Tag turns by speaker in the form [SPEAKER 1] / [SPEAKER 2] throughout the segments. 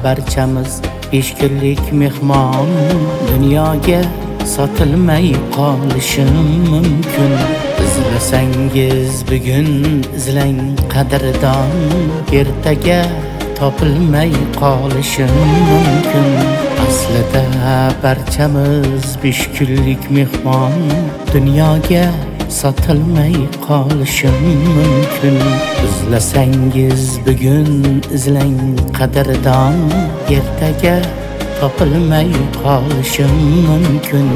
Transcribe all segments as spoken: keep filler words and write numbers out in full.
[SPEAKER 1] barchamiz besh kunlik mehmon. Dunyoga sotilmay qolishi mumkin. İzlasangiz bugun izlang qadrdon, ertaga topilmay qolishi mumkin. Aslida barchamiz besh kunlik mehmon. Dunyoga sotilmay qolishi mumkin. İzlasangiz bugun izlang qadrdon, ertaga topilmay qolishi mumkin.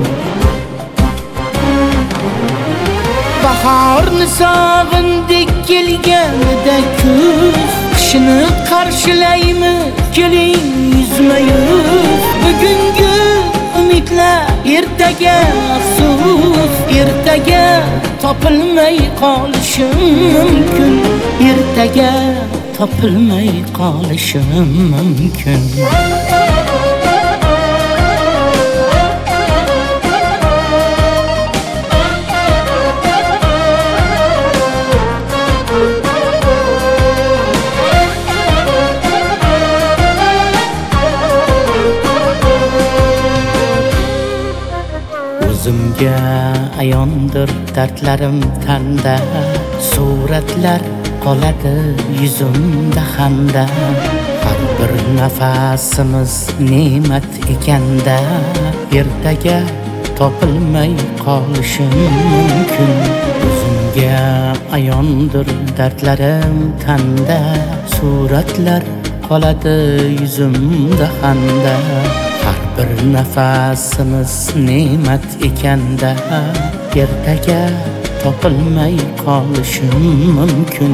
[SPEAKER 1] Baharni sog'indik kelganida kuz, qishni qarshilaymiz keling yuzma-yuz. Bugungi umidlar ertaga afsus, ertaga topilmay qolishi mumkin. Ertaga topilmay qolishi mumkin. O'zimga ayondir dardlarim tanda, suratlar qoladi yuzimda xanda. Har bir nafasimiz ne'mat ekanda, ertaga topilmay qolishi mumkin. O'zimga ayondir dardlarim tanda, suratlar qoladi yuzimda xanda. Har bir nafasimiz ne'mat ekanda, ertaga topilmay qolishi mumkin.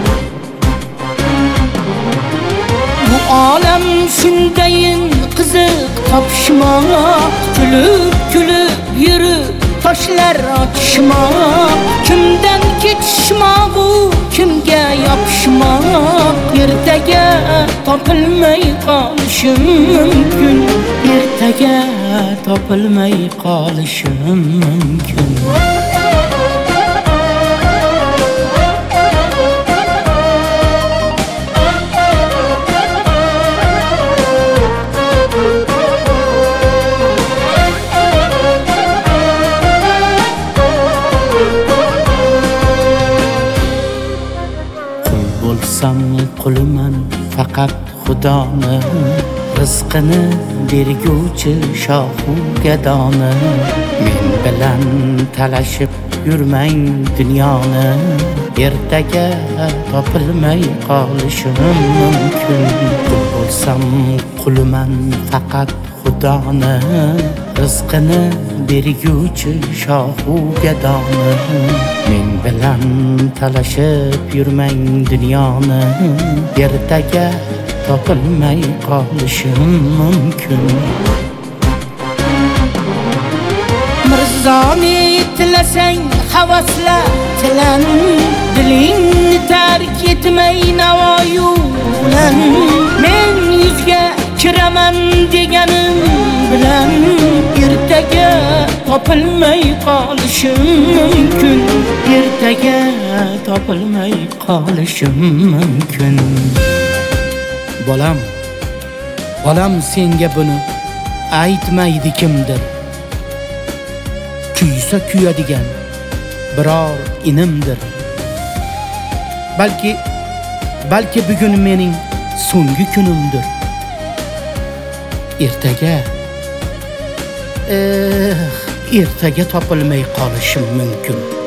[SPEAKER 1] Bu olam shundayin qiziq topishmoq, kulib kulib yurib toshlar otishmoq. Kimdan ketishmoq, kimga yopishmoq, ertaga topilmay qolishi mumkin. Ertaga topilmay qolishi mumkin. Bo'lsam quliman faqat Xudoni, rizqini berguvchi shohu gadoni. Men bilan talashib yurmang dunyoni, ertaga topilmay qolishi mumkin. Bo'lsam quliman faqat Xudoni, rizqini berguvchi shohu gadoni. Men bilan talashib yurmang dunyoni, ertaga topilmay qolishi mumkin. Mirzoni tilasang havasla tilan, dilingni tark etmay navoyu bilan. Men yuzga kiraman deganim bilan, ertaga topilmay qolishi mumkin. Ertaga topilmay qolishi mumkin. Bolam, bolam senga buni aytmaydi kimdir. Kuysa kuyadigan biror inimdir. Balki, balki bugun mening so'nggi kunimdir. Ertaga, eh, ertaga topilmay qolishim mumkin.